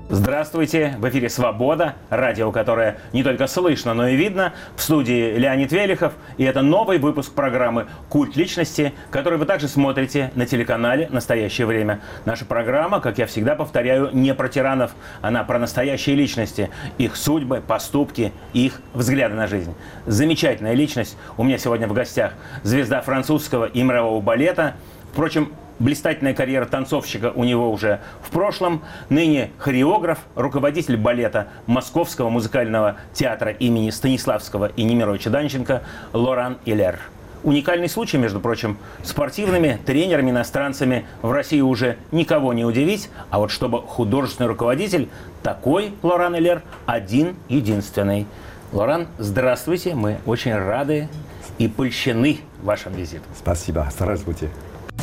Здравствуйте! В эфире «Свобода», радио, которое не только слышно, но и видно. В студии Леонид Велихов. И это новый выпуск программы «Культ личности», который вы также смотрите на телеканале «Настоящее время». Наша программа, как я всегда повторяю, не про тиранов, она про настоящие личности, их судьбы, поступки, их взгляды на жизнь. Замечательная личность. У меня сегодня в гостях звезда французского и мирового балета. Впрочем, блистательная карьера танцовщика у него уже в прошлом. Ныне хореограф, руководитель балета Московского музыкального театра имени Станиславского и Немировича Данченко Лоран Илер. Уникальный случай, между прочим, спортивными тренерами-иностранцами в России уже никого не удивить. А вот чтобы художественный руководитель, такой Лоран Илер один-единственный. Лоран, здравствуйте, мы очень рады и польщены вашим визитом. Спасибо, здравствуйте.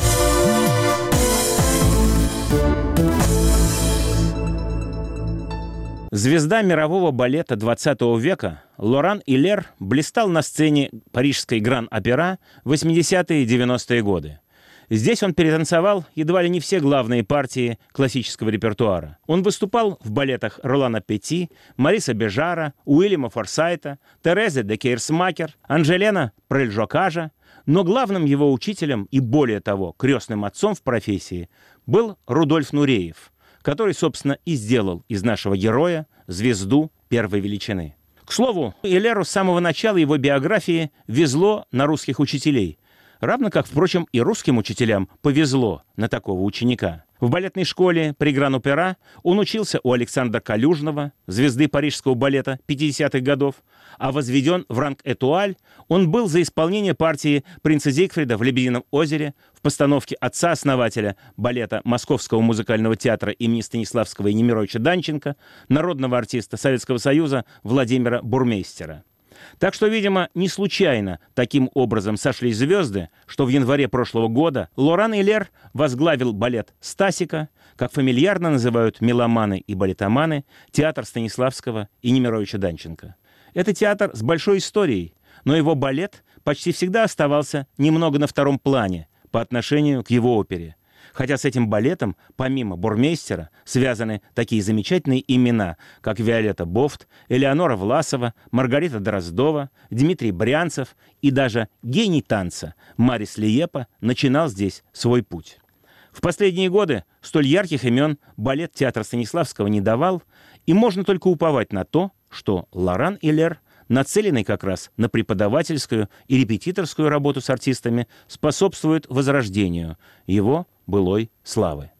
Звезда мирового балета 20 века Лоран Илер блистал на сцене парижской Гран-Опера в 80-е и 90-е годы. Здесь он перетанцевал едва ли не все главные партии классического репертуара. Он выступал в балетах Ролана Петти, Мариса Бежара, Уильяма Форсайта, Терезы де Кейрсмакер, Анжелена Прельжокажа, но главным его учителем и, более того, крестным отцом в профессии был Рудольф Нуреев, который, собственно, и сделал из нашего героя звезду первой величины. К слову, Илеру с самого начала его биографии везло на русских учителей, равно как, впрочем, и русским учителям повезло на такого ученика. В балетной школе при Гран-Опера он учился у Александра Калюжного, звезды парижского балета 50-х годов, а возведен в ранг этуаль он был за исполнение партии принца Зигфрида в «Лебедином озере» в постановке отца-основателя балета Московского музыкального театра имени Станиславского и Немировича Данченко, народного артиста Советского Союза Владимира Бурмейстера. Так что, видимо, не случайно таким образом сошлись звезды, что в январе прошлого года Лоран Илер возглавил балет «Стасика», как фамильярно называют меломаны и балетоманы, театр Станиславского и Немировича Данченко. Это театр с большой историей, но его балет почти всегда оставался немного на втором плане по отношению к его опере. Хотя с этим балетом, помимо Бурмейстера, связаны такие замечательные имена, как Виолетта Бофт, Элеонора Власова, Маргарита Дроздова, Дмитрий Брянцев и даже гений танца Марис Лиепа начинал здесь свой путь. В последние годы столь ярких имен балет театра Станиславского не давал, и можно только уповать на то, что Лоран Илер, нацеленный как раз на преподавательскую и репетиторскую работу с артистами, способствует возрождению его былой славы.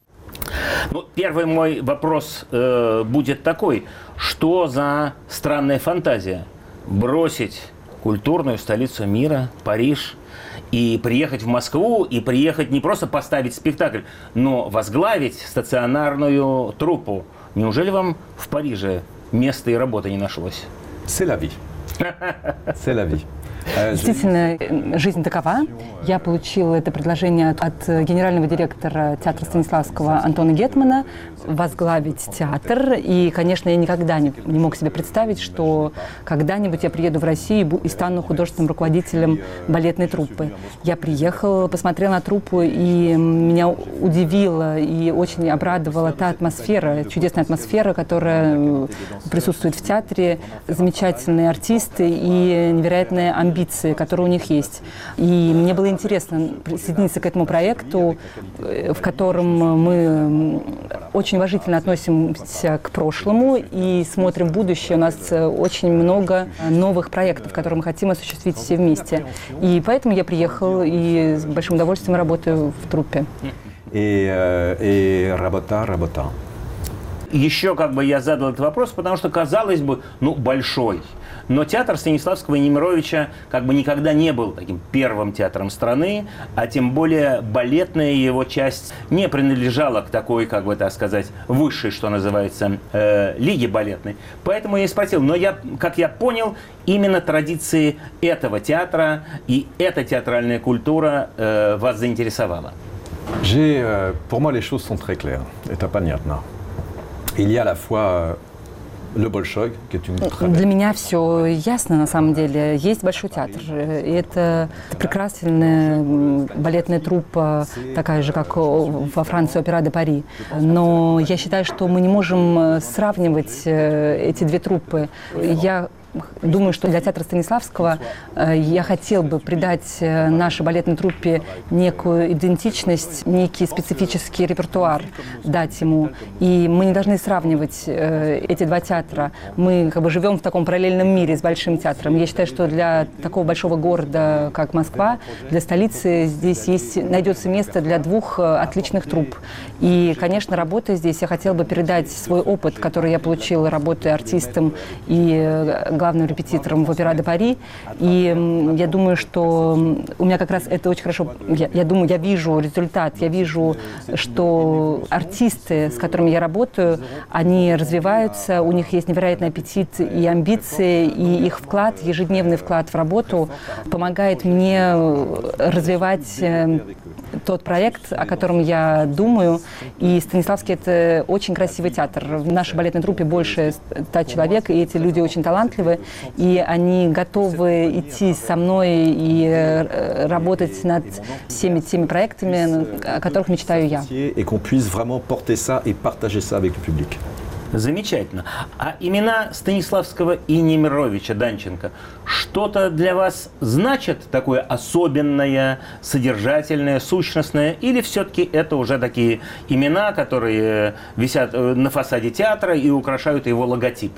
Ну, первый мой вопрос будет такой. Что за странная фантазия бросить культурную столицу мира, Париж, и приехать в Москву, и приехать не просто поставить спектакль, но возглавить стационарную труппу? Неужели вам в Париже места и работы не нашлось? C'est la vie. C'est la vie. Действительно, жизнь такова. Я получила это предложение от генерального директора театра Станиславского Антона Гетмана возглавить театр. И, конечно, я никогда не мог себе представить, что когда-нибудь я приеду в Россию и стану художественным руководителем балетной труппы. Я приехала, посмотрела на труппу, и меня удивила и очень обрадовала та атмосфера, чудесная атмосфера, которая присутствует в театре, замечательные артисты и невероятная амбиции, которые у них есть. И мне было интересно присоединиться к этому проекту, в котором мы очень уважительно относимся к прошлому и смотрим в будущее. У нас очень много новых проектов, которые мы хотим осуществить все вместе. И поэтому я приехала и с большим удовольствием работаю в труппе. И работа. Еще я задал этот вопрос, потому что, казалось бы, большой. Но театр Станиславского и Немировича никогда не был таким первым театром страны, а тем более балетная его часть не принадлежала к такой, высшей, что называется, лиге балетной. Поэтому я и спросил. Но как я понял, именно традиции этого театра и эта театральная культура вас заинтересовала. Pour moi, les choses sont très claires. Это понятно. Il y a à la fois Le Bolshoi, qui est une très Для меня все ясно на самом деле. Есть Большой театр. И это прекрасная балетная труппа, такая же, как во Франции опера де Пари. Но я считаю, что мы не можем сравнивать эти две труппы. Я думаю, что для театра Станиславского я хотел бы придать нашей балетной труппе некую идентичность, некий специфический репертуар дать ему. И мы не должны сравнивать эти два театра. Мы как бы живем в таком параллельном мире с Большим театром. Я считаю, что для такого большого города, как Москва, для столицы здесь найдется место для двух отличных трупп. И, конечно, работая здесь, я хотела бы передать свой опыт, который я получила, работая артистом и главным репетитором в опера де Пари. И я думаю, что у меня как раз это очень хорошо... Я думаю, я вижу результат, я вижу, что артисты, с которыми я работаю, они развиваются, у них есть невероятный аппетит и амбиции, и их вклад, ежедневный вклад в работу помогает мне развивать тот проект, о котором я думаю. И Станиславский – это очень красивый театр. В нашей балетной труппе больше 100 человек, и эти люди очень талантливы, и они готовы идти со мной и работать над всеми теми проектами, о которых мечтаю я. Замечательно. А имена Станиславского и Немировича Данченко что-то для вас значат такое особенное, содержательное, сущностное? Или все-таки это уже такие имена, которые висят на фасаде театра и украшают его логотип?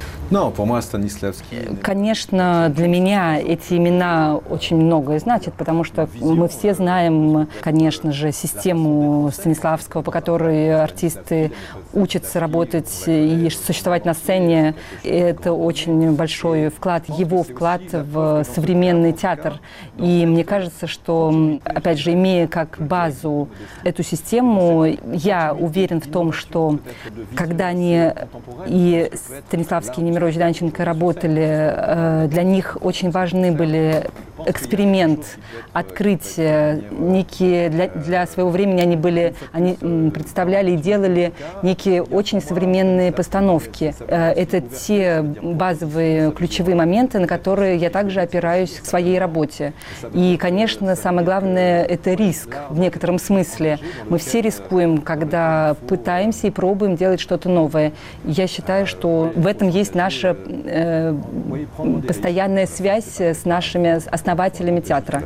Конечно, для меня эти имена очень многое значат, потому что мы все знаем, конечно же, систему Станиславского, по которой артисты учатся работать и существовать на сцене. Это очень большой вклад, его вклад в современный театр. И мне кажется, что, опять же, имея как базу эту систему, я уверен в том, что когда они и Станиславский, и Немирович Данченко работали, для них очень важны были эксперимент, открытие, некие для своего времени они представляли и делали некие очень современные постановки. Это те базовые ключевые моменты, на которые я также опираюсь в своей работе. И, конечно, самое главное – это риск в некотором смысле. Мы все рискуем, когда пытаемся и пробуем делать что-то новое. Я считаю, что в этом есть наша постоянная связь с нашими основателями театра.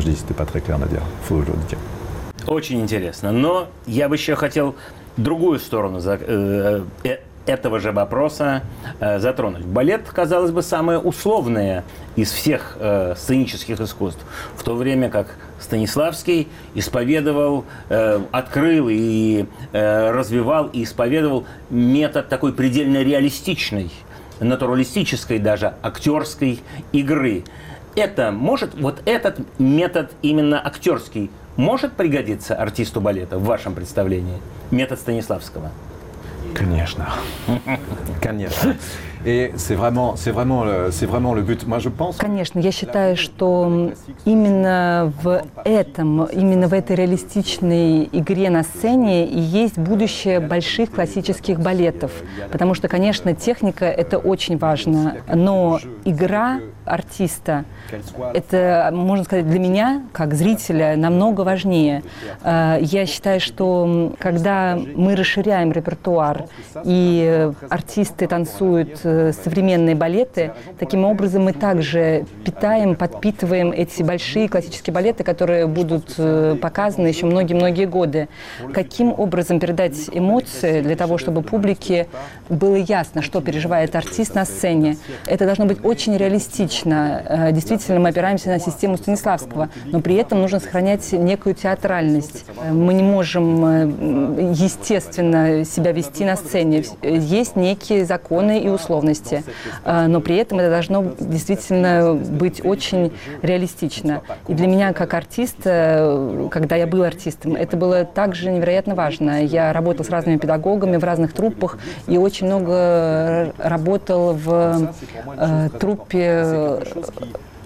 Очень интересно. Но я бы еще хотел другую сторону этого же вопроса затронуть. Балет, казалось бы, самое условное из всех сценических искусств, в то время как Станиславский исповедовал, открыл и развивал и исповедовал метод такой предельно реалистичной, натуралистической даже актерской игры. Это может, вот этот метод именно актерский, может пригодиться артисту балета в вашем представлении? Метод Станиславского? Конечно. Конечно. Et c'est vraiment le but. Moi, je pense. Конечно, я считаю, что именно в этой реалистичной игре на сцене и есть будущее больших классических балетов. Потому что, конечно, техника – это очень важно, но игра артиста – это, можно сказать, для меня, как зрителя, намного важнее. Я считаю, что когда мы расширяем репертуар и артисты танцуют современные балеты, таким образом мы также питаем, подпитываем эти большие классические балеты, которые будут показаны еще многие-многие годы. Каким образом передать эмоции для того, чтобы публике было ясно, что переживает артист на сцене? Это должно быть очень реалистично. Действительно, мы опираемся на систему Станиславского, но при этом нужно сохранять некую театральность. Мы не можем, естественно, себя вести на сцене. Есть некие законы и условности. Но при этом это должно действительно быть очень реалистично. И для меня, как артиста, когда я был артистом, это было также невероятно важно. Я работал с разными педагогами в разных труппах и очень много работал в труппе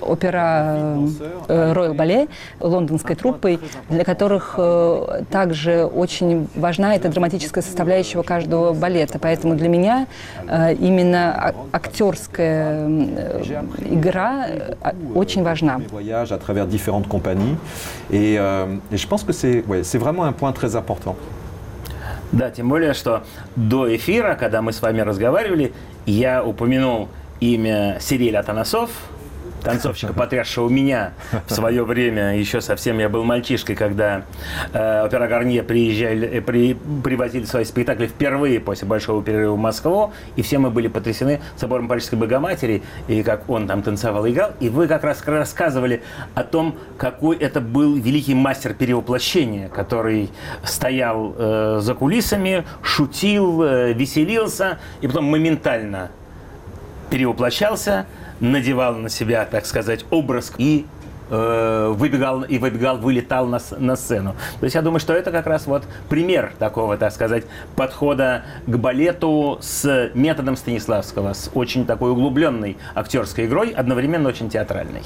опера Royal Ballet, лондонской труппой, для которых также очень важна эта драматическая составляющая каждого балета. Поэтому для меня именно актерская игра очень важна. Voyage à travers différentes compagnies et je pense que c'est vraiment un point très important. Да, тем более, что до эфира, когда мы с вами разговаривали, я упомянул имя Сириля Атанасов, танцовщика, потрясшего меня в свое время, еще совсем я был мальчишкой, когда опера Гарнье привозили свои спектакли впервые после большого перерыва в Москву, и все мы были потрясены собором Парижской Богоматери, и как он там танцевал и играл, и вы как раз рассказывали о том, какой это был великий мастер перевоплощения, который стоял за кулисами, шутил, веселился, и потом моментально перевоплощался, надевал на себя, так сказать, образ и вылетал на сцену. То есть я думаю, что это как раз вот пример такого, так сказать, подхода к балету с методом Станиславского, с очень такой углубленной актерской игрой, одновременно очень театральной.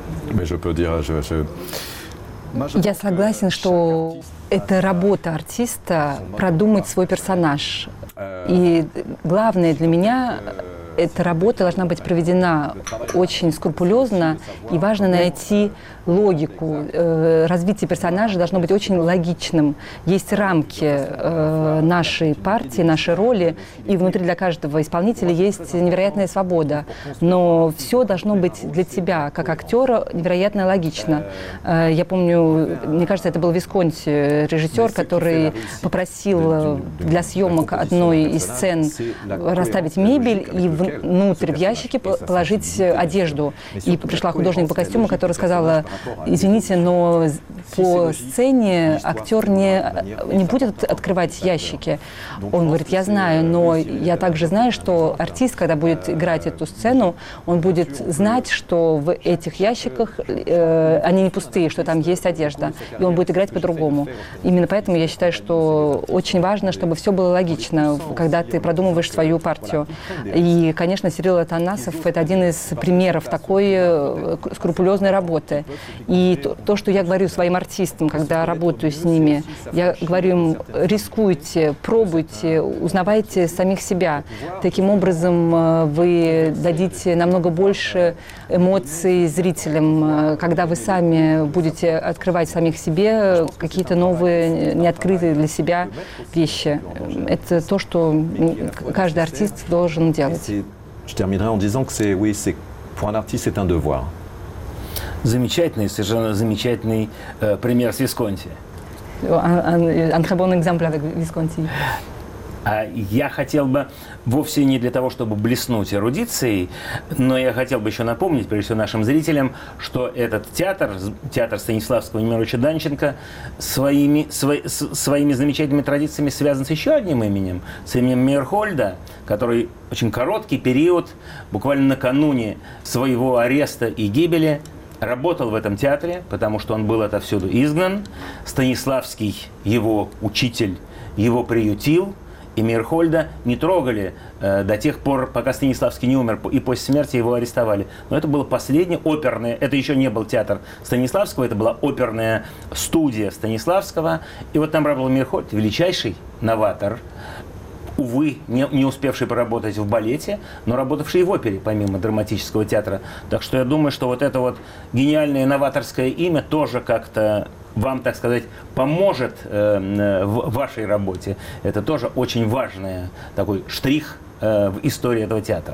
Я согласен, что это работа артиста продумать свой персонаж. И главное для меня эта работа должна быть проведена очень скрупулезно, и важно найти логику. Развитие персонажа должно быть очень логичным. Есть рамки нашей партии, нашей роли, и внутри для каждого исполнителя есть невероятная свобода. Но все должно быть для тебя, как актера, невероятно логично. Я помню, мне кажется, это был Висконти, режиссер, который попросил для съемок одной из сцен расставить мебель и внутрь в ящики положить одежду. И пришла художник по костюму, которая сказала: извините, но по сцене актер не будет открывать ящики. Он говорит: я знаю, но я также знаю, что артист, когда будет играть эту сцену, он будет знать, что в этих ящиках они не пустые, что там есть одежда, и он будет играть по-другому. Именно поэтому я считаю, что очень важно, чтобы все было логично, когда ты продумываешь свою партию. И, конечно, Сирил Атанасов – это один из примеров такой скрупулезной работы. И то, что я говорю своим артистам, когда работаю с ними, я говорю им: рискуйте, пробуйте, узнавайте самих себя. Таким образом, вы дадите намного больше эмоций зрителям, когда вы сами будете открывать самих себе какие-то новые, неоткрытые для себя вещи. Это то, что каждый артист должен делать. Je terminerai en disant que pour un artiste, c'est un devoir. Замечательный, совершенно замечательный пример с Висконти. Un très bon exemple avec Visconti. Я хотел бы вовсе не для того, чтобы блеснуть эрудицией, но я хотел бы еще напомнить, прежде всего, нашим зрителям, что этот театр Станиславского Немировича Данченко, своими замечательными традициями связан с еще одним именем, с именем Мейерхольда, который очень короткий период, буквально накануне своего ареста и гибели, работал в этом театре, потому что он был отовсюду изгнан. Станиславский, его учитель, его приютил. И Мейерхольда не трогали до тех пор, пока Станиславский не умер, и после смерти его арестовали. Но это было последнее оперное, это еще не был театр Станиславского, это была оперная студия Станиславского. И вот там работал Мейерхольд, величайший новатор, увы, не успевший поработать в балете, но работавший и в опере, помимо драматического театра. Так что я думаю, что вот это вот гениальное новаторское имя тоже как-то вам, так сказать, поможет в вашей работе. Это тоже очень важный такой штрих в истории этого театра.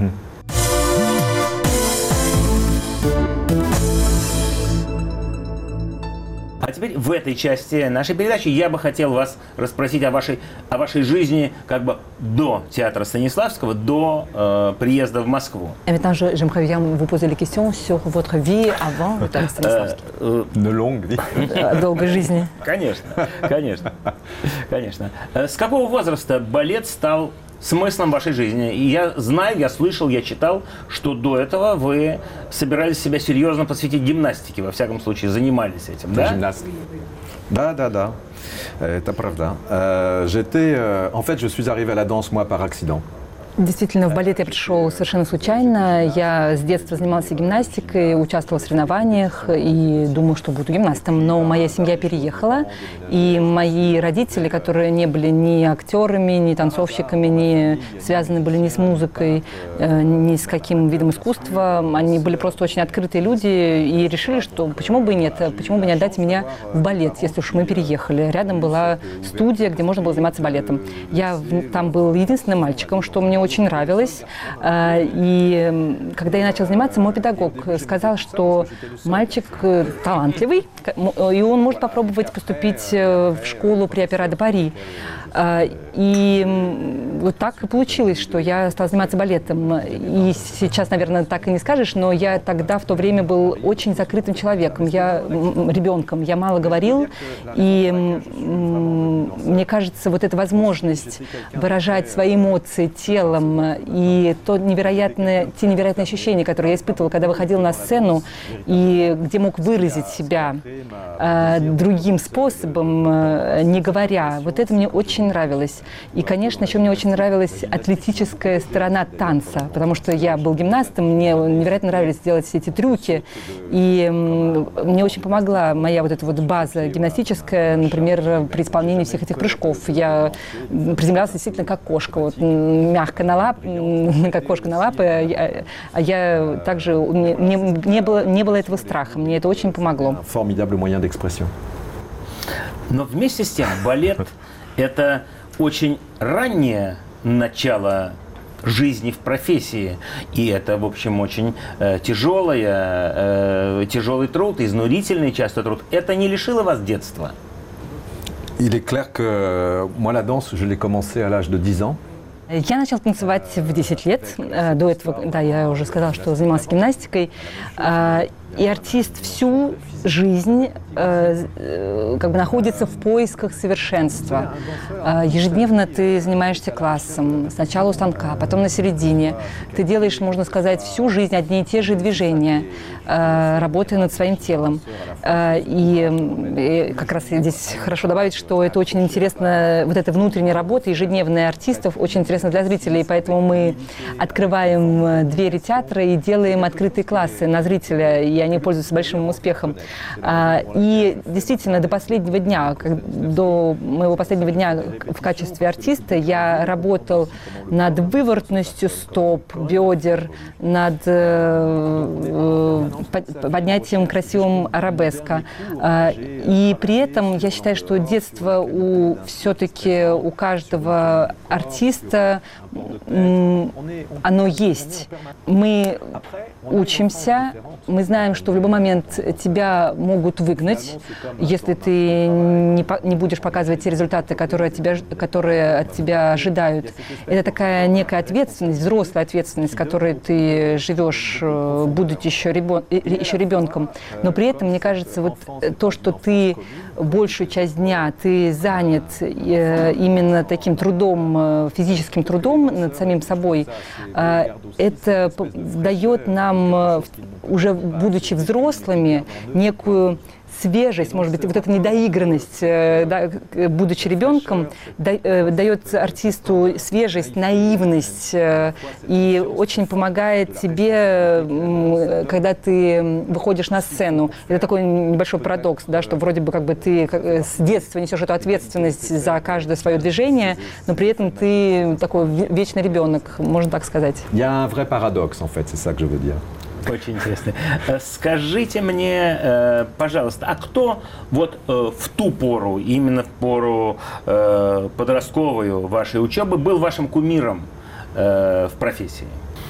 А теперь в этой части нашей передачи я бы хотел вас расспросить о вашей жизни как бы до театра Станиславского, до приезда в Москву. Maintenant, j'aimerais bien vous poser les questions sur votre vie avant le théâtre Stanislavski. Une longue vie. Долгой жизни. Конечно, конечно, конечно. С какого возраста балет стал смыслом вашей жизни? И я знаю, я слышал, я читал, что до этого вы собирались себя серьезно посвятить гимнастике, во всяком случае, занимались этим, да? Gymnaste. Да. Это правда. En fait, je suis arrivé à la danse, moi, par accident. Действительно, в балет я пришел совершенно случайно. Я с детства занимался гимнастикой, участвовал в соревнованиях и думал, что буду гимнастом. Но моя семья переехала, и мои родители, которые не были ни актерами, ни танцовщиками, не связаны были ни с музыкой, ни с каким видом искусства, они были просто очень открытые люди и решили, что почему бы и нет, почему бы не отдать меня в балет, если уж мы переехали. Рядом была студия, где можно было заниматься балетом. Я там был единственным мальчиком, что мне очень нравилось. И когда я начала заниматься, мой педагог сказал, что мальчик талантливый, и он может попробовать поступить в школу при Опера де Пари. И вот так и получилось, что я стала заниматься балетом. И сейчас, наверное, так и не скажешь, но я тогда в то время был очень закрытым человеком, ребенком. Я мало говорил, и мне кажется, вот эта возможность выражать свои эмоции телом и те невероятные ощущения, которые я испытывала, когда выходила на сцену, и где мог выразить себя другим способом, не говоря, вот это мне очень нравилось. И, конечно, еще мне очень нравилась атлетическая сторона танца, потому что я был гимнастом, мне невероятно нравилось делать все эти трюки, и мне очень помогла моя вот эта вот база гимнастическая, например, при исполнении всех этих прыжков. Я приземлялась действительно как кошка, вот, мягко на лапы, как кошка на лапы, а я также, не было этого страха, мне это очень помогло. Но вместе с тем балет – это очень раннее начало жизни в профессии. И это, в общем, очень тяжелый труд, изнурительный часто труд. Это не лишило вас детства? Il est clair que moi, la danse, je l'ai commencé à l'âge de 10 ans. Я начала танцевать в 10 лет. До этого, да, я уже сказала, что занималась гимнастикой. И артист всю жизнь как бы находится в поисках совершенства. Ежедневно ты занимаешься классом, сначала у станка, потом на середине. Ты делаешь, можно сказать, всю жизнь одни и те же движения, работая над своим телом. И как раз здесь хорошо добавить, что это очень интересно, вот эта внутренняя работа ежедневная артистов очень интересна для зрителей, поэтому мы открываем двери театра и делаем открытые классы на зрителя, и они пользуются большим успехом. И действительно, до последнего дня, до моего последнего дня в качестве артиста я работал над выворотностью стоп, бедер, над поднятием красивым арабеска. И при этом я считаю, что детство все-таки у каждого артиста оно есть. Мы учимся, мы знаем, что в любой момент тебя могут выгнать, если ты не будешь показывать те результаты, которые от тебя ожидают. Это такая некая ответственность, взрослая ответственность, с которой ты живешь, будучи еще ребенком. Но при этом, мне кажется, вот то, что ты большую часть дня ты занят именно таким трудом, физическим трудом над самим собой, это дает нам, уже будучи взрослыми, некую свежесть, может быть, вот эта недоигранность, да, будучи ребенком, дает артисту свежесть, наивность и очень помогает тебе, когда ты выходишь на сцену. Это такой небольшой парадокс, да, что вроде бы как бы ты с детства несешь эту ответственность за каждое свое движение, но при этом ты такой вечный ребенок, можно так сказать. Il y a un vrai paradoxe, en fait, c'est ça que je veux dire. Очень интересно. Скажите мне, пожалуйста, а кто вот в ту пору, именно в пору подростковую вашей учебы, был вашим кумиром в профессии?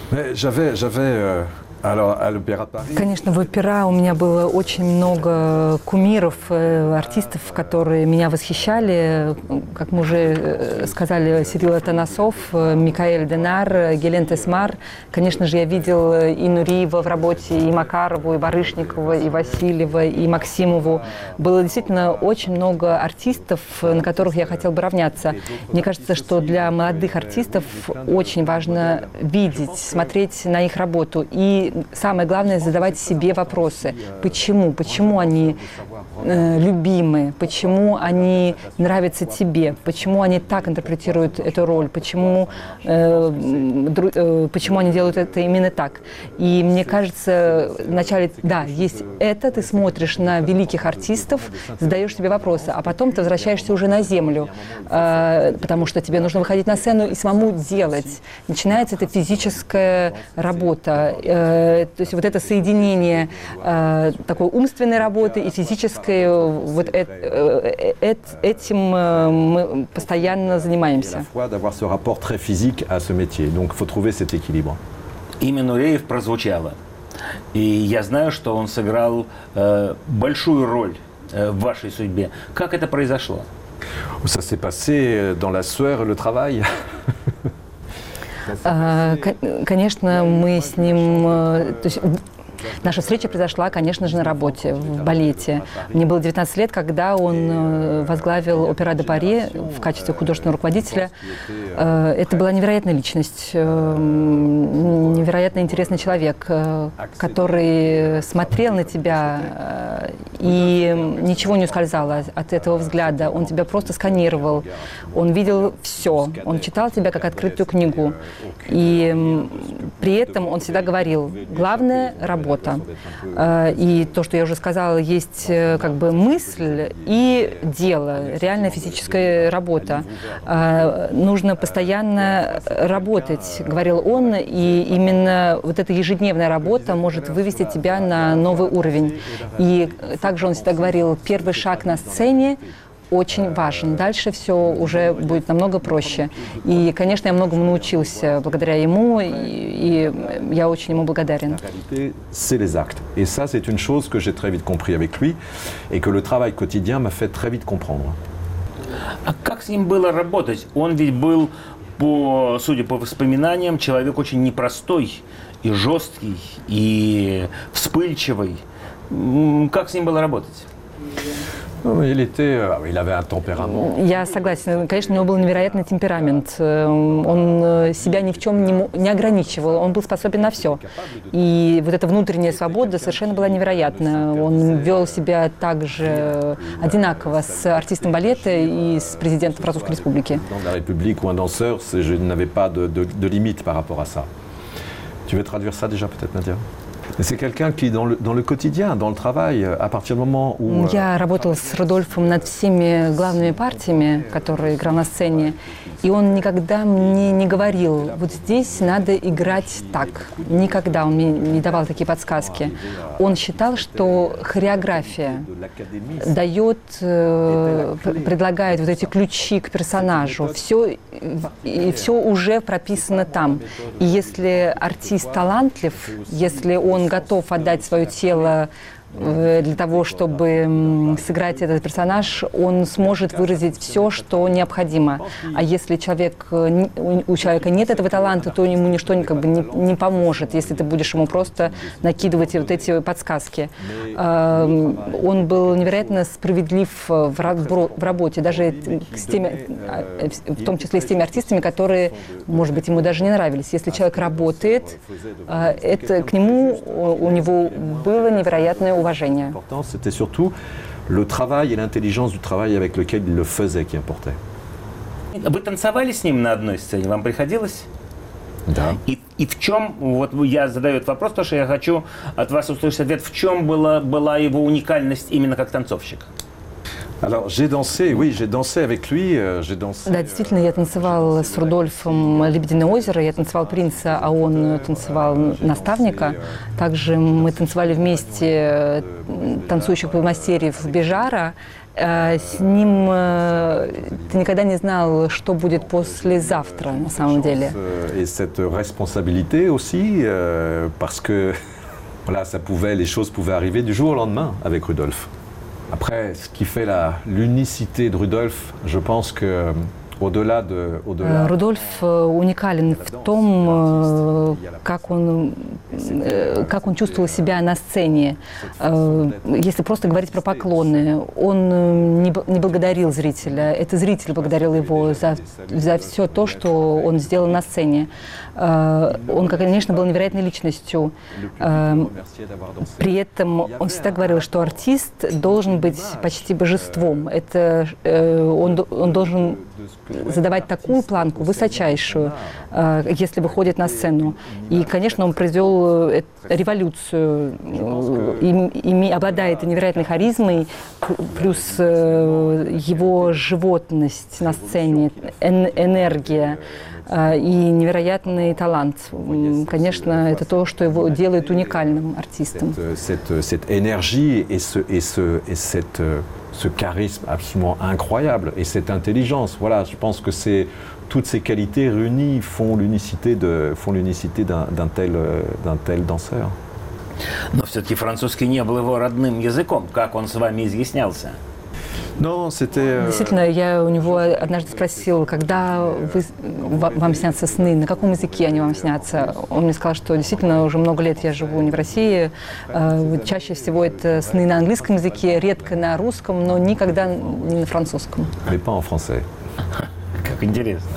Конечно, в опера у меня было очень много кумиров, артистов, которые меня восхищали. Как мы уже сказали, Сирил Атанасов, Микаэль Денар, Гелен Тесмар. Конечно же, я видел и Нуриева в работе, и Макарову, и Барышникова, и Васильева, и Максимову. Было действительно очень много артистов, на которых я хотела бы равняться. Мне кажется, что для молодых артистов очень важно видеть, смотреть на их работу и самое главное, задавать себе вопросы. Почему? Почему они любимы, почему они нравятся тебе, почему они так интерпретируют эту роль, почему они делают это именно так. И мне кажется, вначале, да, есть это, ты смотришь на великих артистов, задаешь себе вопросы, а потом ты возвращаешься уже на землю, потому что тебе нужно выходить на сцену и самому делать. Начинается эта физическая работа, то есть вот это соединение такой умственной работы и физической, вот этим мы постоянно занимаемся. Имя Нуреев прозвучало. И я знаю, что он сыграл большую роль в вашей судьбе. Как это произошло? Ça s'est passé dans la sueur et le travail. Конечно, мы с ним... То есть, наша встреча произошла, конечно же, на работе, в балете. Мне было 19 лет, когда он возглавил Опера де Пари в качестве художественного руководителя. Это была невероятная личность, невероятно интересный человек, который смотрел на тебя, и ничего не ускользало от этого взгляда. Он тебя просто сканировал, он видел все, он читал тебя как открытую книгу. И при этом он всегда говорил: главное – работа. И то, что я уже сказала, есть как бы мысль и дело, реальная физическая работа. Нужно постоянно работать, говорил он, и именно вот эта ежедневная работа может вывести тебя на новый уровень. И также он всегда говорил: первый шаг на сцене очень важен. Дальше все уже будет намного проще. И, конечно, я многому научился благодаря ему, и я очень ему благодарен. C'est les actes. Et ça, c'est une chose que j'ai très vite compris avec lui, et que le travail quotidien m'a fait très vite comprendre. А как с ним было работать? Он ведь был, судя по воспоминаниям, человек очень непростой, и жесткий, и вспыльчивый. Как с ним было работать? Il avait un tempérament. Я согласна. Конечно, у него был невероятный темперамент. Он себя ни в чем не ограничивал. Он был способен на все. И вот эта внутренняя свобода совершенно была невероятна. Он вел себя также одинаково с артистом балета и с президентом Французской Республики. Dans la République ou un danseur, je n'avais pas de limite par rapport à ça. Tu veux traduire ça déjà peut-être, Nadia? C'est quelqu'un qui, dans le quotidien, dans le travail, à partir du moment où... Я работала с Рудольфом над всеми главными партиями, которые играл на сцене, и он никогда мне не говорил: вот здесь надо играть так. Никогда он мне не давал такие подсказки. Он считал, что хореография дает, предлагает вот эти ключи к персонажу. Все уже прописано там. И если артист талантлив, если он готов отдать свое тело для того, чтобы сыграть этот персонаж, он сможет выразить все, что необходимо. А если у человека нет этого таланта, то ему ничто как бы не поможет, если ты будешь ему просто накидывать вот эти подсказки. Он был невероятно справедлив в работе, даже с теми, в том числе с теми артистами, которые, может быть, ему даже не нравились. Если человек работает, к нему у него было невероятное уважение. C'était surtout le travail et l'intelligence du travail avec lequel il le faisait qui importait. Вы танцевали с ним на одной сцене? Вам приходилось? Да. И в чем, вот я задаю этот вопрос, потому что я хочу от вас услышать ответ, в чем была его уникальность именно как танцовщика? Alors, j'ai dansé avec lui, j'ai dansé... Да, действительно, я танцевал с Рудольфом «Лебединое озеро», я танцевал принца, а он танцевал наставника. Также мы танцевали вместе танцующих подмастерьев Бежара. С ним ты никогда не знал, что будет послезавтра, на самом деле. Et cette responsabilité aussi, parce que voilà, les choses pouvaient arriver du jour au lendemain avec Rudolf. Après, ce qui fait l'unicité de Rudolf, je pense que Рудольф уникален в том, как он чувствовал себя на сцене. Если просто говорить про поклоны, он не благодарил зрителя, это зритель благодарил его за все то, что он сделал на сцене. Он, конечно, был невероятной личностью. При этом он всегда говорил, что артист должен быть почти божеством. Он должен задавать такую планку, высочайшую, если выходит на сцену. И, конечно, он произвел революцию, обладая этой невероятной харизмой, плюс его животность на сцене, энергия и невероятный талант. Конечно, это то, что его делает уникальным артистом. Cette énergie et ce charisme absolument incroyable et cette intelligence. Voilà, je pense que c'est toutes ces qualités réunies font l'unicité d'un tel danseur. Но все-таки французский не был его родным языком. Как он с вами изъяснялся? Non, c'était... Действительно, я у него однажды спросил, когда вам снятся сны, на каком языке они вам снятся. Он мне сказал, что действительно уже много лет я живу не в России. Чаще всего это сны на английском языке, редко на русском, но никогда не на французском. Mais pas en français. Как интересно.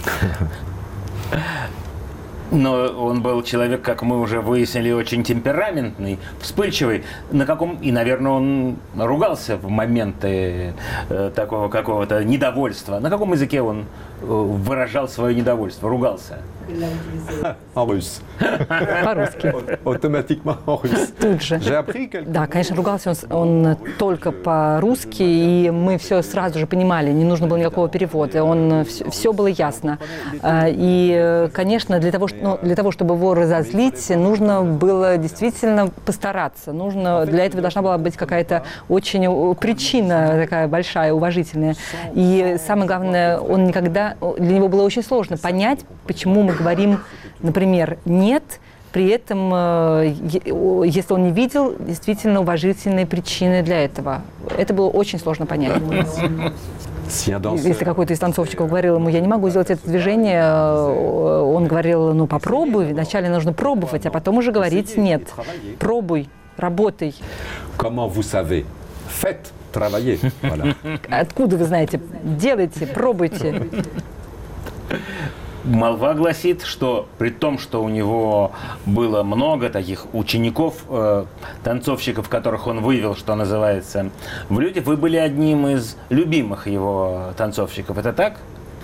Но он был человек, как мы уже выяснили, очень темпераментный, вспыльчивый. И, наверное, он ругался в моменты такого какого-то недовольства. На каком языке он выражал свое недовольство, ругался? En russe. По-русски. Automatiquement en russe. Тут же. Да, конечно, ругался он только по-русски, и мы все сразу же понимали, не нужно было никакого перевода, все было ясно. И, конечно, для того, чтобы его разозлить, нужно было действительно постараться. Для этого должна была быть какая-то очень причина такая большая, уважительная. И самое главное, для него было очень сложно понять, почему мы говорим, например, «нет», при этом, если он не видел действительно уважительные причины для этого. Это было очень сложно понять. Если какой-то из танцовщиков говорил ему, я не могу сделать это движение, он говорил, ну попробуй, вначале нужно пробовать, а потом уже говорить «нет». Пробуй, работай. Comment vous savez? Faites, travaillez. Voilà. Откуда вы знаете? Делайте, пробуйте. Молва гласит, что при том, что у него было много таких учеников, танцовщиков, которых он вывел, что называется, в люди, вы были одним из любимых его танцовщиков. Это так?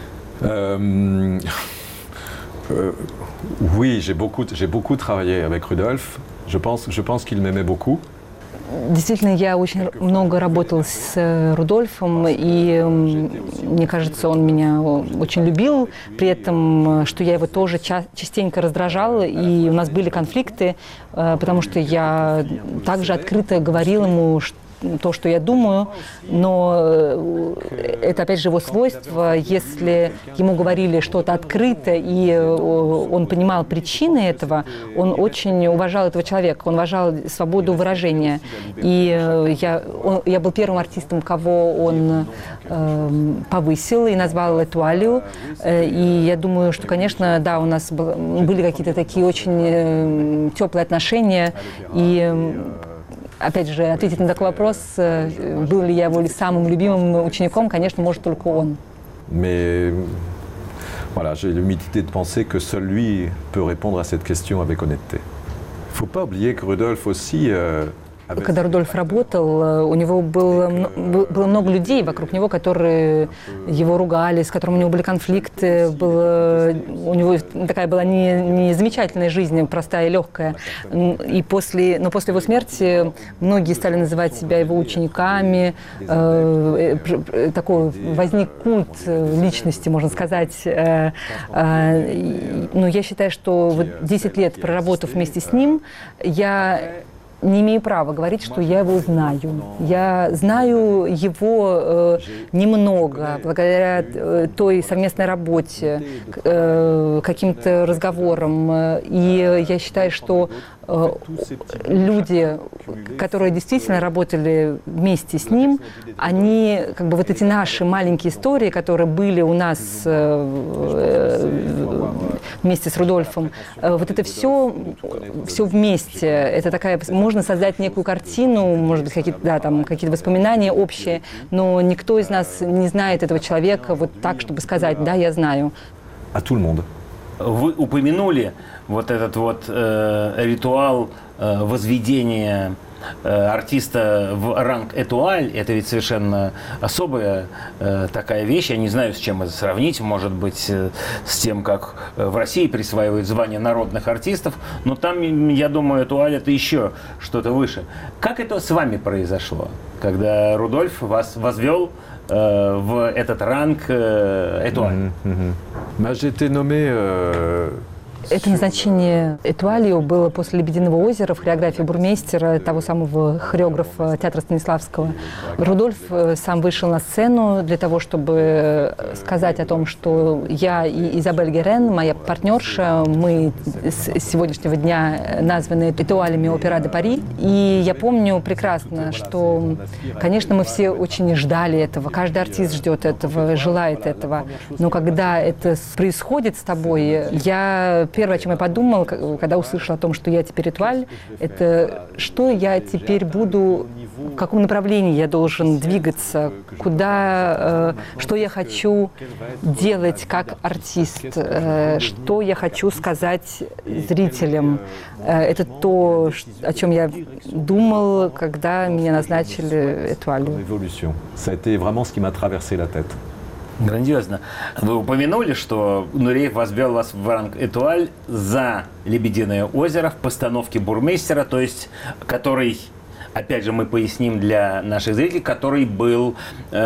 Oui, j'ai beaucoup travaillé avec Rudolf. Je pense qu'il m'aimait beaucoup. Действительно, я очень много работал с Рудольфом, и мне кажется, он меня очень любил, при этом, что я его тоже частенько раздражала, и у нас были конфликты, потому что я также открыто говорила ему то, что я думаю, но это, опять же, его свойство. Если ему говорили что-то открыто, и он понимал причины этого, он очень уважал этого человека, он уважал свободу выражения. И я был первым артистом, кого он повысил и назвал «Этуалью». И я думаю, что, конечно, да, у нас были какие-то такие очень теплые отношения, и опять же, ответить на такой вопрос, был ли я его самым любимым учеником, конечно, может только он. Mais voilà, j'ai l'humilité de penser que seul lui peut répondre à cette question avec honnêteté. Il ne faut pas oublier que Rudolf aussi... Когда Рудольф работал, у него было много людей вокруг него, которые его ругали, с которыми у него были конфликты. У него такая была не замечательная жизнь, простая и легкая. Но после его смерти многие стали называть себя его учениками. Такой возник культ личности, можно сказать. Но я считаю, что 10 лет проработав вместе с ним, я не имею права говорить, что я его знаю. Я знаю его немного, благодаря той совместной работе, каким-то разговорам. И я считаю, что люди, которые действительно работали вместе с ним, они, как бы вот эти наши маленькие истории, которые были у нас вместе с Рудольфом, вот это все вместе. Это такая, можно создать некую картину, может быть, какие-то, да, там, какие-то воспоминания общие, но никто из нас не знает этого человека вот так, чтобы сказать, да, я знаю. À tout le monde. Вы упомянули вот этот вот ритуал возведения артиста в ранг этуаль. Это ведь совершенно особая такая вещь. Я не знаю, с чем это сравнить. Может быть, с тем, как в России присваивают звание народных артистов. Но там, я думаю, этуаль – это еще что-то выше. Как это с вами произошло, когда Рудольф вас возвел в этот ранг этуаль? J'ai été nommé Это назначение этуалью было после «Лебединого озера» в хореографии бурмейстера, того самого хореографа театра Станиславского. Рудольф сам вышел на сцену для того, чтобы сказать о том, что я и Изабель Герен, моя партнерша, мы с сегодняшнего дня названы этуалями «Опера де Пари». И я помню прекрасно, что, конечно, мы все очень ждали этого, каждый артист ждет этого, желает этого. Но когда это происходит с тобой, первое, о чем я подумала, когда услышала о том, что я теперь этуаль, это что я теперь буду, в каком направлении я должен двигаться, куда, что я хочу делать как артист, что я хочу сказать зрителям. Это то, о чем я думал, когда меня назначили этуалью. Ça a été vraiment ce qui m'a traversé la tête. Грандиозно. Вы упомянули, что Нуреев возвел вас в ранг этуаль за «Лебединое озеро» в постановке бурмейстера, то есть который, опять же, мы поясним для наших зрителей, который был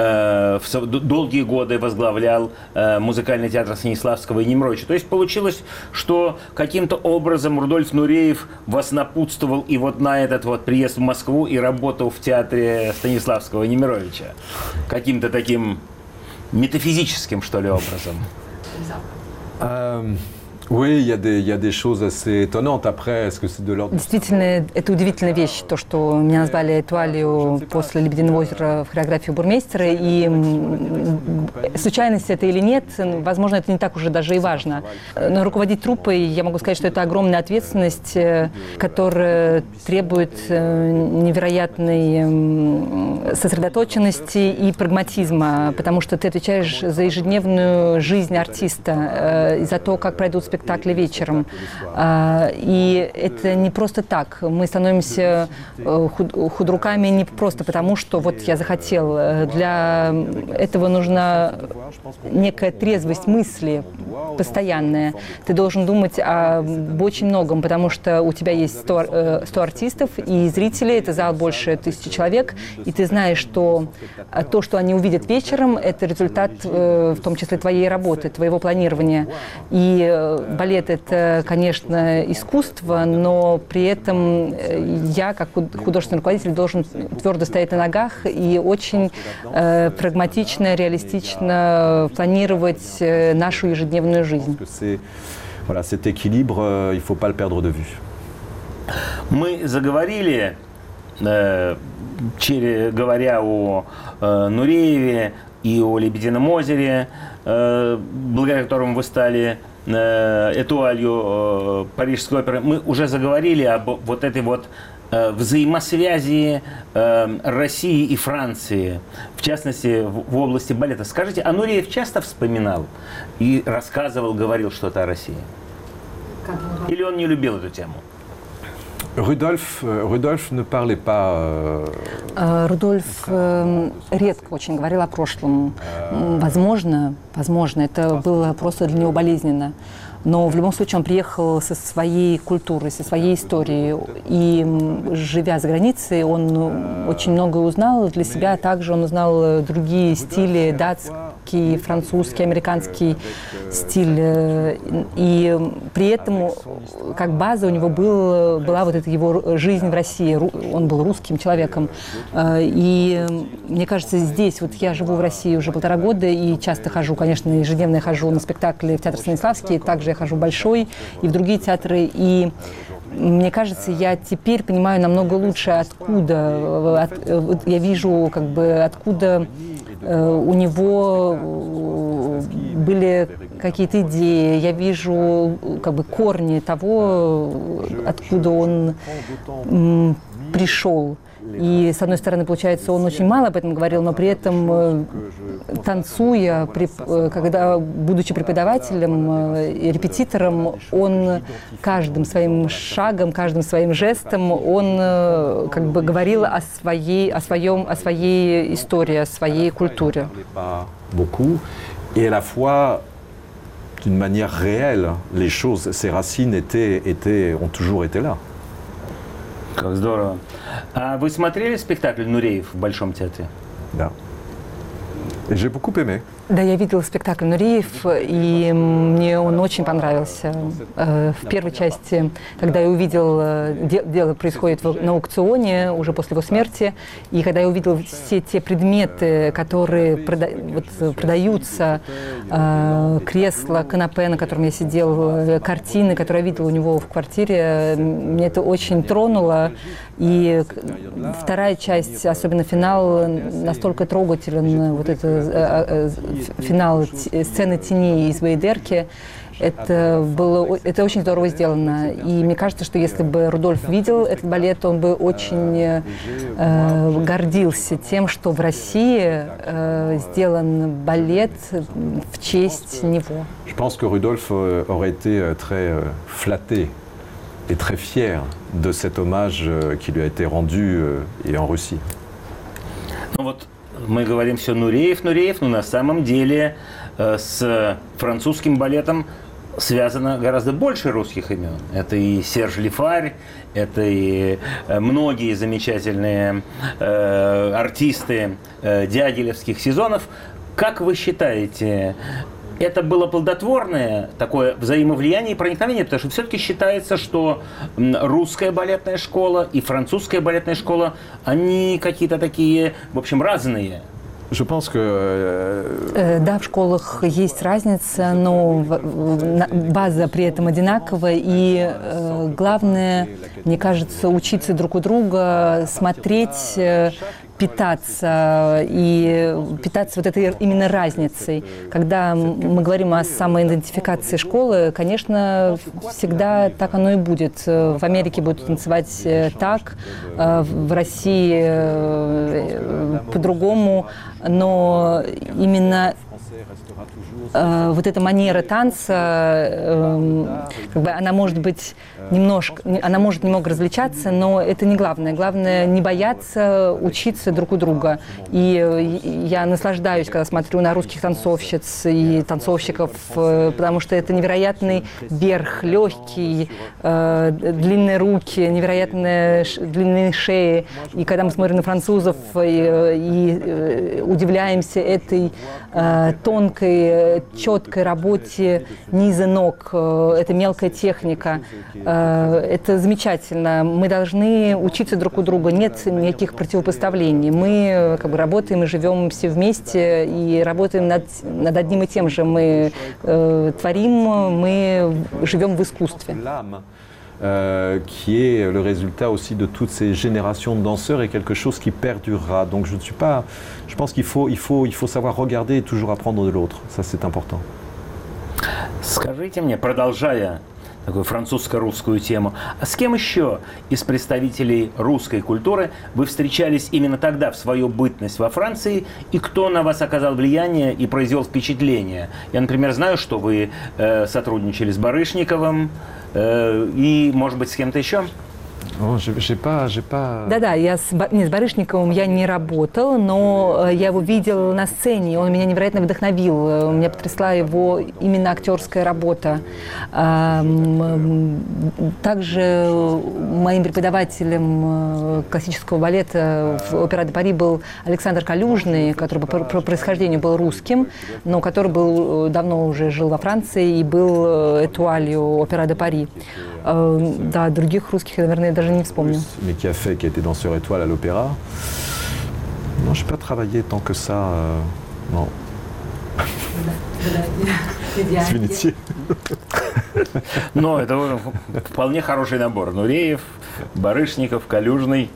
долгие годы возглавлял музыкальный театр Станиславского и Немировича. То есть получилось, что каким-то образом Рудольф Нуреев вас напутствовал и вот на этот вот приезд в Москву и работал в театре Станиславского и Немировича. Каким-то таким métaphysiquement, что ли, образом? Oui, il y a des choses assez étonnantes. Après, est-ce que c'est de l'ordre? Действительно, это удивительная вещь, то, что меня назвали этуалью после «Лебединого озера» в хореографии бурмейстера. И случайность это или нет, возможно, это не так уже даже и важно. Но руководить труппой, я могу сказать, что это огромная ответственность, которая требует невероятной сосредоточенности и прагматизма, потому что ты отвечаешь за ежедневную жизнь артиста, за то, как пройдут спектакли вечером. И это не просто так. Мы становимся худруками не просто потому, что вот я захотел. Для этого нужна некая трезвость мысли постоянная. Ты должен думать об очень многом, потому что у тебя есть 100 артистов, и зрители, это зал больше 1000 человек, и ты знаешь, что то, что они увидят вечером, это результат, в том числе, твоей работы, твоего планирования. И балет – это, конечно, искусство, но при этом я, как художественный руководитель, должен твердо стоять на ногах и очень прагматично, реалистично планировать нашу ежедневную жизнь. Voilà, cet équilibre, il ne faut pas le perdre de vue. Мы заговорили, говоря о Нурееве и о «Лебедином озере», благодаря которому вы стали этуалью Парижской оперы. Мы уже заговорили об вот этой вот взаимосвязи России и Франции, в частности, в области балета. Скажите, а Нуреев часто вспоминал и рассказывал, говорил что-то о России? Или он не любил эту тему? Рудольф ne parlait pas. Рудольф редко очень говорил о прошлом. Возможно, это было просто для него болезненно. Но в любом случае он приехал со своей культурой, со своей историей. И живя за границей, он очень многое узнал для себя. Также он узнал другие стили, итальянский, французский, американский стиль. И при этом как база у него была вот эта его жизнь в России. Он был русским человеком. И мне кажется, здесь, вот я живу в России уже 1,5 года и часто хожу, конечно, ежедневно я хожу на спектакли в театр Станиславский, также я хожу в Большой и в другие театры. И мне кажется, я теперь понимаю намного лучше, откуда, я вижу, как бы, откуда у него были какие-то идеи, я вижу, как бы, корни того, откуда он пришел. И, с одной стороны, получается, он очень мало об этом говорил, но при этом, танцуя, будучи преподавателем и репетитором, он каждым своим шагом, каждым своим жестом, он как бы говорил о своей истории, о своей культуре. Et à la fois, d'une manière réelle, les choses, ces racines ont toujours été là. Как здорово. А вы смотрели спектакль «Нуреев» в Большом театре? Да. Et j'ai beaucoup aimé. Да, я видела спектакль «Нуреев», и мне он очень понравился. В первой части, когда я увидела, дело происходит на аукционе уже после его смерти, и когда я увидела все те предметы, которые продаются, кресло, канапе, на котором я сидела, картины, которые я видела у него в квартире, мне это очень тронуло. И вторая часть, особенно финал, настолько трогателен, вот это финал сцены теней из «Вейдерки», это очень здорово сделано. И мне кажется, что если бы Рудольф видел этот балет, он бы очень гордился тем, что в России сделан балет в честь него. Je pense que Rudolf aurait été très flatté et très fier de cet hommage qui lui a été rendu et en Russie. Ну вот мы говорим все Нуреев, но на самом деле с французским балетом связано гораздо больше русских имен. Это и Серж Лифарь, это и многие замечательные артисты дягилевских сезонов. Как вы считаете, это было плодотворное такое взаимовлияние и проникновение, потому что все-таки считается, что русская балетная школа и французская балетная школа, они какие-то такие, в общем, разные. Je pense que... Да, в школах есть разница, но база при этом одинаковая. И главное, мне кажется, учиться друг у друга, смотреть, питаться вот этой именно разницей. Когда мы говорим о самоидентификации школы, конечно, всегда так оно и будет. В Америке будут танцевать так, в России по-другому, но именно вот эта манера танца, как бы она может быть немного различаться, но это не главное. Главное не бояться учиться друг у друга. И я наслаждаюсь, когда смотрю на русских танцовщиц и танцовщиков, потому что это невероятный верх, легкий, длинные руки, невероятные длинные шеи. И когда мы смотрим на французов и удивляемся этой тонкой, четкой работе низа ног, это мелкая техника. Это замечательно. Мы должны учиться друг у друга. Нет никаких противопоставлений. Мы как бы работаем и живем все вместе и работаем над одним и тем же. Мы творим, мы живем в искусстве. Qui est le résultat aussi de toutes ces générations de danseurs et quelque chose qui perdurera. Donc je pense qu'il faut savoir regarder et toujours apprendre de l'autre. Ça c'est important. Скажите мне, продолжая такую французско-русскую тему, а с кем еще из представителей русской культуры вы встречались именно тогда, в свою бытность во Франции, и кто на вас оказал влияние и произвел впечатление? Я, например, знаю, что вы сотрудничали с Барышниковым и, может быть, с кем-то еще? Да-да, с Барышниковым я не работал, но я его видел на сцене, он меня невероятно вдохновил. Меня потрясла его именно актерская работа. Также моим преподавателем классического балета в Опера де Пари был Александр Калюжный, который по происхождению был русским, но который давно уже жил во Франции и был этуалью Опера де Пари. Да, других русских я, наверное, даже не вспомню. Mais qui a été danseur étoile à l'opéra. Non, je n'ai pas travaillé tant que ça. Non. Извините. Но это вполне хороший набор. Нуреев, Барышников, Калюжный.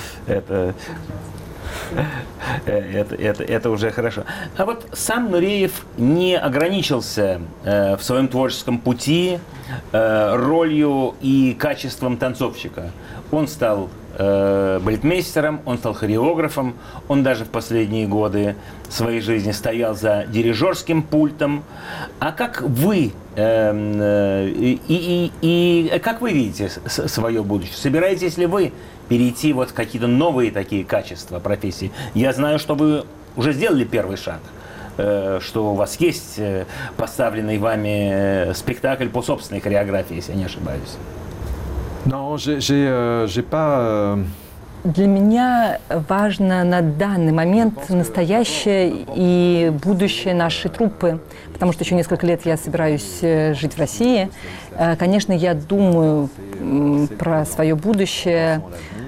Это уже хорошо. А вот сам Нуреев не ограничился в своем творческом пути ролью и качеством танцовщика. Он стал балетмейстером, он стал хореографом, он даже в последние годы своей жизни стоял за дирижерским пультом. А как вы как вы видите свое будущее? Собираетесь ли вы перейти вот в какие-то новые такие качества профессии? Я знаю, что вы уже сделали первый шаг, что у вас есть поставленный вами спектакль по собственной хореографии, если я не ошибаюсь. Non, j'ai pas. Для меня важно на данный момент настоящее и будущее нашей труппы, потому что еще несколько лет я собираюсь жить в России. Конечно, я думаю про свое будущее,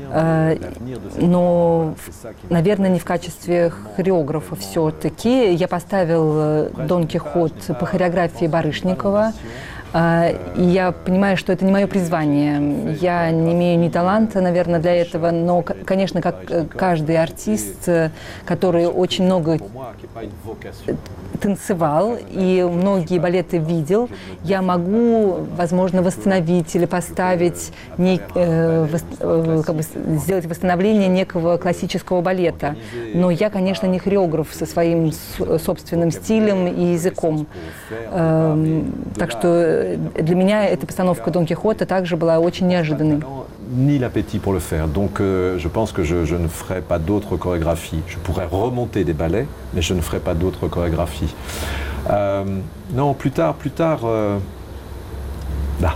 но, наверное, не в качестве хореографа все-таки. Я поставил «Дон Кихот» по хореографии Барышникова. И я понимаю, что это не мое призвание. Я не имею ни таланта, наверное, для этого, но, конечно, как каждый артист, который очень много танцевал и многие балеты видел, я могу, возможно, восстановить или поставить, сделать восстановление некого классического балета. Но я, конечно, не хореограф со своим собственным стилем и языком. Так что для меня эта постановка Дон Кихота также была очень неожиданной. Ni l'appétit pour le faire, donc je pense que je ne ferai pas d'autres chorégraphies. Je pourrais remonter des ballets, mais je ne ferai pas d'autres chorégraphies. Non, plus tard, là.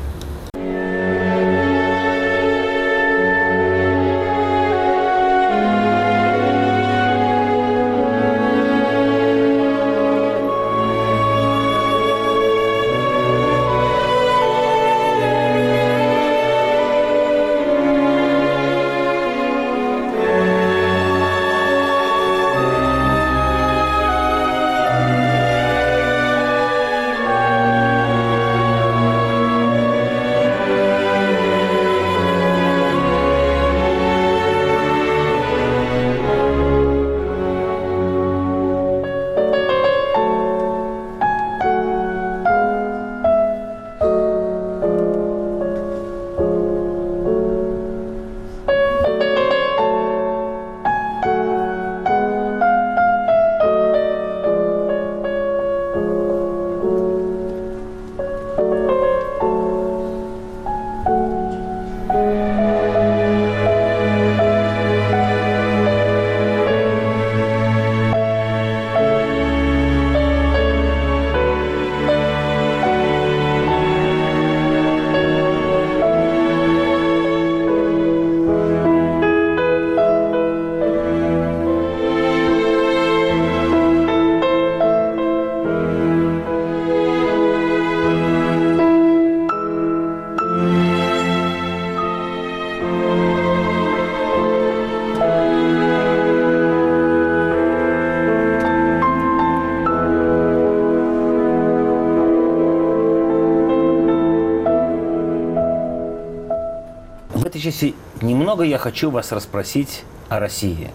Немного я хочу вас расспросить о России,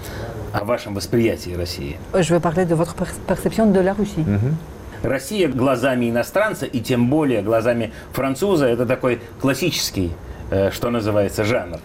о вашем восприятии России. Je vais parler de votre perception de la Russie. Россия глазами иностранца, и тем более глазами француза, это такой классический, что называется, жанр.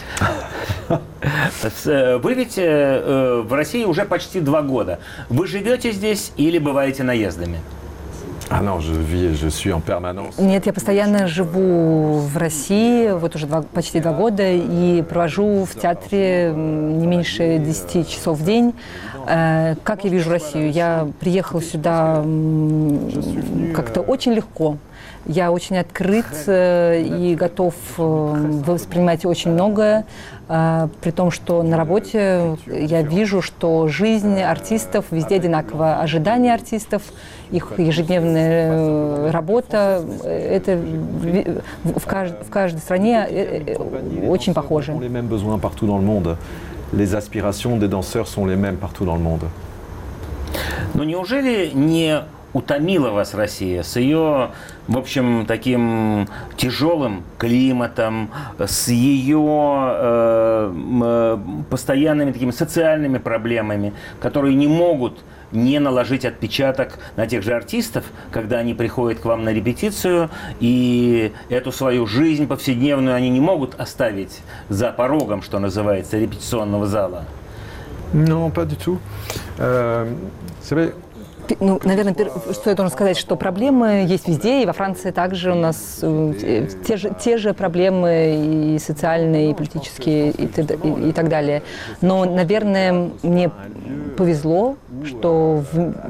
Вы ведь в России уже почти 2 года. Вы живете здесь или бываете наездами? Ah non, je suis en permanence. Нет, я постоянно живу в России, вот уже почти 2 года, и провожу в театре не меньше 10 часов в день. Как я вижу Россию? Я приехала сюда как-то очень легко. Я очень открыт и готов воспринимать очень многое, при том, что на работе я вижу, что жизнь артистов везде одинакова. Ожидания артистов, их ежедневная работа, это в каждой стране очень похоже. Les mêmes besoins partout dans le monde. Les aspirations des danseurs sont les mêmes partout dans le monde. Но неужели не утомила вас Россия с ее, в общем, таким тяжелым климатом, с ее постоянными такими социальными проблемами, которые не могут не наложить отпечаток на тех же артистов, когда они приходят к вам на репетицию, и эту свою жизнь повседневную они не могут оставить за порогом, что называется, репетиционного зала? Non, pas du tout. C'est vrai. Ну, наверное, что я должен сказать, что проблемы есть везде, и во Франции также у нас те же проблемы и социальные, и политические, и так далее. Но, наверное, мне повезло, что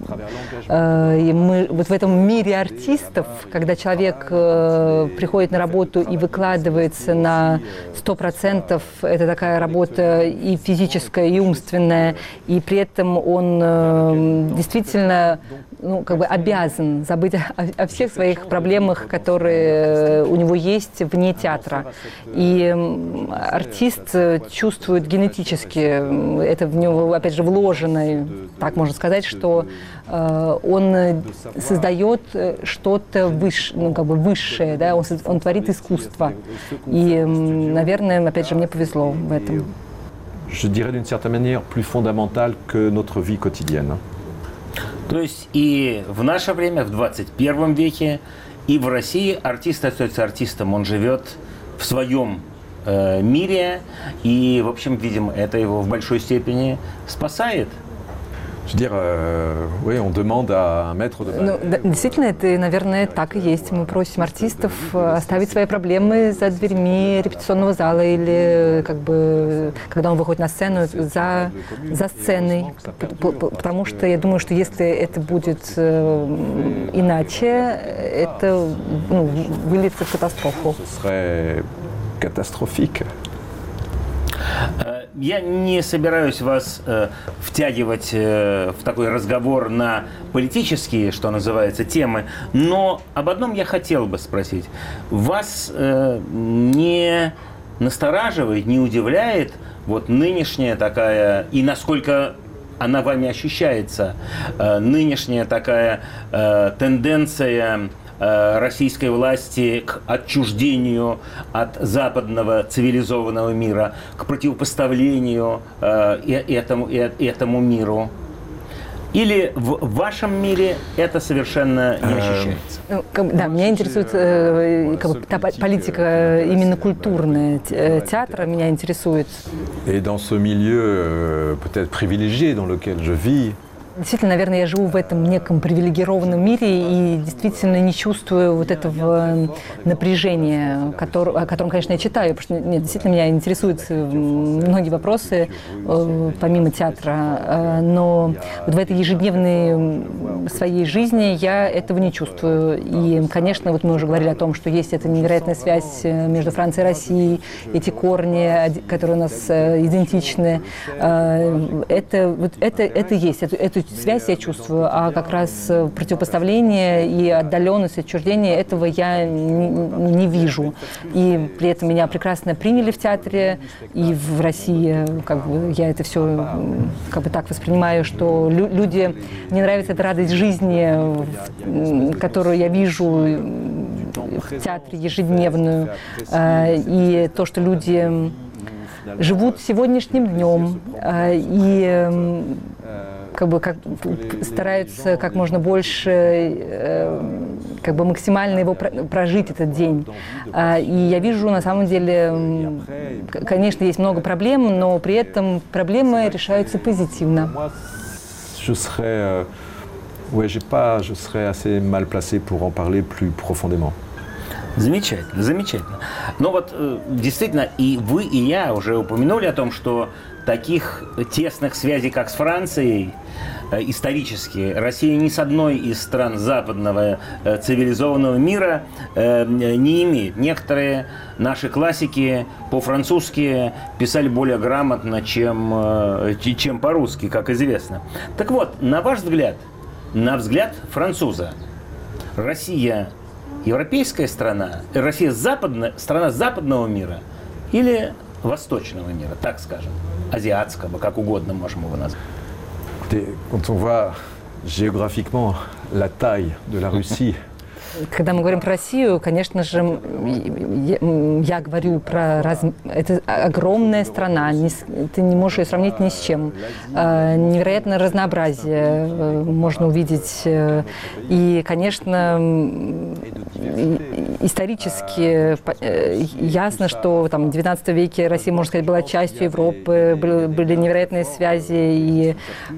мы вот в этом мире артистов, когда человек приходит на работу и выкладывается на 100%, это такая работа и физическая, и умственная, и при этом он действительно обязан забыть о всех своих проблемах, которые у него есть вне театра. И артист чувствует генетически, это в него, опять же, вложено, так можно сказать, что он создает что-то высшее, да? Он творит искусство. И, наверное, опять же, мне повезло в этом. Je dirais d'une certaine manière plus fondamentale que notre vie quotidienne. То есть и в наше время, в 21 веке, и в России артист остается артистом, он живет в своем мире, и, в общем, видимо, это его в большой степени спасает. Je veux dire, oui, on demande à un maître de ballet. Ну, действительно, это, наверное, так и есть. Мы просим артистов оставить свои проблемы за дверьми репетиционного зала или, когда он выходит на сцену, за сценой. Потому что я думаю, что если это будет иначе, это выльется в катастрофу. Ce serait catastrophique. Я не собираюсь вас втягивать в такой разговор на политические, что называется, темы, но об одном я хотел бы спросить. Вас не настораживает, не удивляет вот нынешняя такая, и насколько она вами ощущается, нынешняя такая тенденция российской власти к отчуждению от западного цивилизованного мира, к противопоставлению этому миру? Или в вашем мире это совершенно не ощущается? Да, меня интересует та политика именно культурная театра, меня интересует. Et dans ce milieu peut-être privilégié dans lequel je vis, Действительно, наверное, я живу в этом неком привилегированном мире и действительно не чувствую вот этого напряжения, о котором, конечно, я читаю, потому что действительно меня интересуют многие вопросы помимо театра, но вот в этой ежедневной своей жизни я этого не чувствую. И, конечно, вот мы уже говорили о том, что есть эта невероятная связь между Францией и Россией, эти корни, которые у нас идентичны, это есть, эту связь я чувствую, а как раз противопоставление и отдаленность, отчуждение, этого я не вижу. И при этом меня прекрасно приняли в театре и в России, я это все так воспринимаю, что мне нравится эта радость жизни, которую я вижу в театре ежедневную, и то, что люди живут сегодняшним днем и стараются как можно больше, максимально его прожить этот день. И я вижу, на самом деле, конечно, есть много проблем, но при этом проблемы решаются позитивно. Ouais, je serais assez mal placé pour en parler plus profondément. Замечательно, замечательно. Но вот действительно и вы, и я уже упомянули о том, что таких тесных связей, как с Францией, исторически Россия ни с одной из стран западного цивилизованного мира не имеет. Некоторые наши классики по-французски писали более грамотно, чем по-русски, как известно. Так вот, на ваш взгляд, на взгляд француза, Россия европейская страна, Россия страна западного мира или восточного мира, так скажем, азиатского, как угодно можем его назвать? Quand on voit géographiquement la taille de la Russie, Когда мы говорим про Россию, конечно же, я говорю про это огромная страна, ты не можешь ее сравнить ни с чем. Невероятное разнообразие можно увидеть. И, конечно, исторически ясно, что там, в XIX веке Россия, можно сказать, была частью Европы, были невероятные связи. И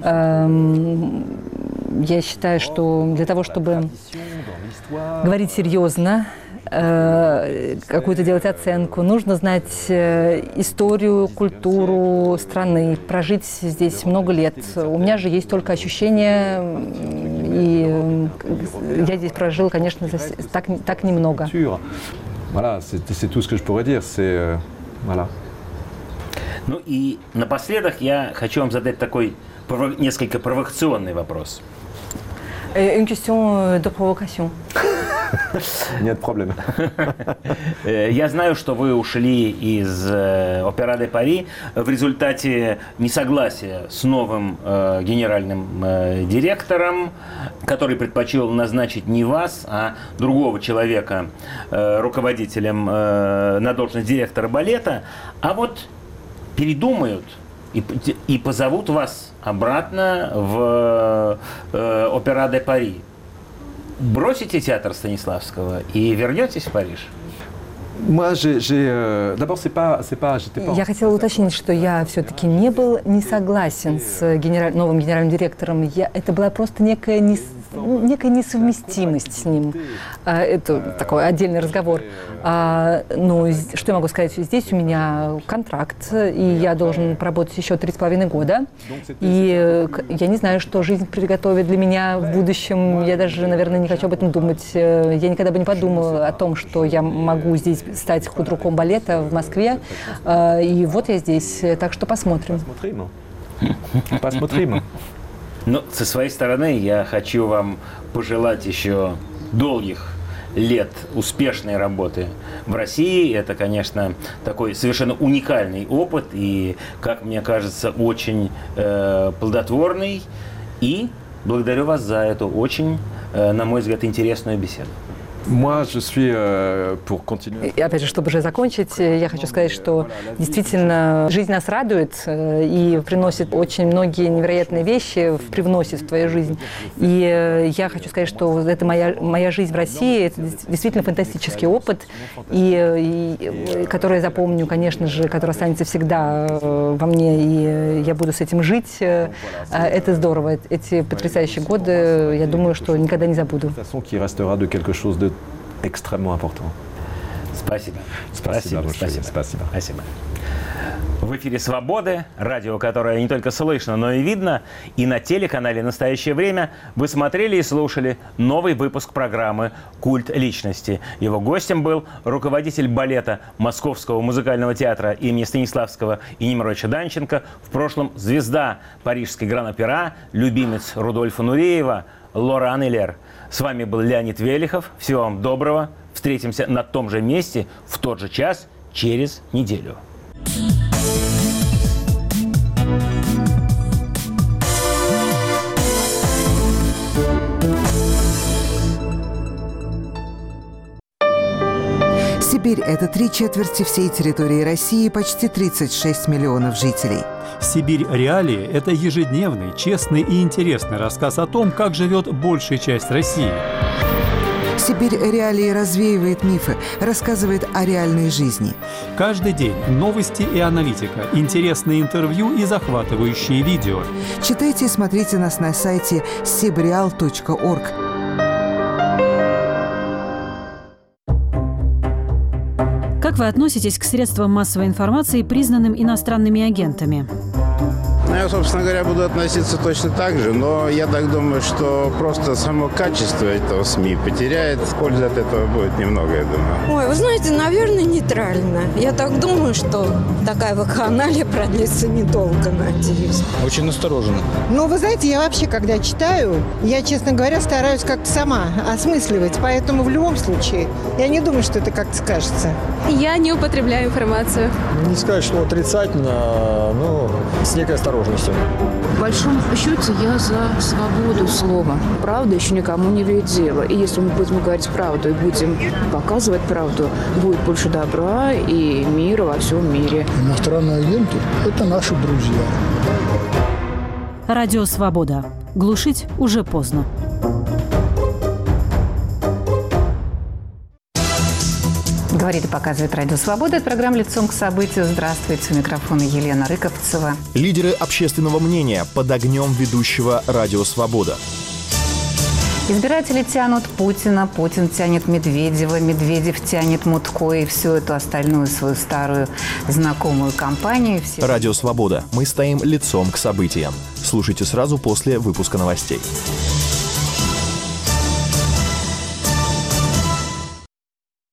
я считаю, что для того, чтобы говорить серьезно, какую-то делать оценку, нужно знать историю, культуру страны, прожить здесь много лет. У меня же есть только ощущения, и я здесь прожил, конечно, так немного. Voilà, c'est tout ce que je pourrais dire. Voilà. Ну и напоследок я хочу вам задать такой несколько провокационный вопрос. Une question de provocation. Нет проблем. Я знаю, что вы ушли из Опера де Пари в результате несогласия с новым генеральным директором, который предпочел назначить не вас, а другого человека руководителем на должность директора балета, а вот передумают и позовут вас обратно в Опера де Пари. Бросите театр Станиславского и вернетесь в Париж? Я хотела уточнить, что я все-таки не согласен с новым генеральным директором. Это была просто некая несовместимость с ним. Это такой отдельный разговор. Но что я могу сказать? Здесь у меня контракт, и я должен поработать еще 3,5 года. И я не знаю, что жизнь приготовит для меня в будущем. Я даже, наверное, не хочу об этом думать. Я никогда бы не подумала о том, что я могу здесь стать худруком балета в Москве. И вот я здесь. Так что посмотрим. Посмотрим. Ну, со своей стороны, я хочу вам пожелать еще долгих лет успешной работы в России. Это, конечно, такой совершенно уникальный опыт и, как мне кажется, очень плодотворный. И благодарю вас за эту очень, на мой взгляд, интересную беседу. Moi, je suis pour continuer. И опять же, чтобы уже закончить, я хочу сказать, что действительно жизнь нас радует и приносит очень многие невероятные вещи, привносит в твою жизнь. И я хочу сказать, что это моя жизнь в России, это действительно фантастический опыт, и который я запомню, конечно же, который останется всегда во мне, и я буду с этим жить. Это здорово. Эти потрясающие годы, я думаю, что никогда не забуду. Extrêmement important. Спасибо. Спасибо. В эфире «Свободы», радио, которое не только слышно, но и видно. И на телеканале «Настоящее время» вы смотрели и слушали новый выпуск программы «Культ личности». Его гостем был руководитель балета Московского музыкального театра имени Станиславского и Немировича Данченко, в прошлом звезда парижской Гран-Опера, любимец Рудольфа Нуреева Лоран Илер. С вами был Леонид Велихов. Всего вам доброго. Встретимся на том же месте в тот же час через неделю. Сибирь – это 3/4 всей территории России, почти 36 миллионов жителей. «Сибирь. Реалии» – это ежедневный, честный и интересный рассказ о том, как живет большая часть России. Сибирь Реалии развеивает мифы, рассказывает о реальной жизни. Каждый день новости и аналитика, интересные интервью и захватывающие видео. Читайте и смотрите нас на сайте sibreal.org. Как вы относитесь к средствам массовой информации, признанным иностранными агентами? Я, собственно говоря, буду относиться точно так же, но я так думаю, что просто само качество этого СМИ потеряет. Пользы от этого будет немного, я думаю. Ой, вы знаете, наверное, нейтрально. Я так думаю, что такая вакханалия продлится недолго, надеюсь. Очень настороженно. Ну, вы знаете, я вообще, когда читаю, я, честно говоря, стараюсь как-то сама осмысливать. Поэтому в любом случае, я не думаю, что это как-то скажется. Я не употребляю информацию. Не сказать, что отрицательно, но с некой осторожностью. В большом счете я за свободу слова. Правда еще никому не вредила. И если мы будем говорить правду и будем показывать правду, будет больше добра и мира во всем мире. Иностранные агенты – это наши друзья. Радио «Свобода». Глушить уже поздно. Говорит и показывает Радио Свобода. Это программа «Лицом к событию». Здравствуйте. У микрофона Елена Рыковцева. Лидеры общественного мнения под огнем ведущего Радио Свобода. Избиратели тянут Путина, Путин тянет Медведева, Медведев тянет Мутко и всю эту остальную свою старую знакомую компанию. Радио Свобода. Мы стоим лицом к событиям. Слушайте сразу после выпуска новостей.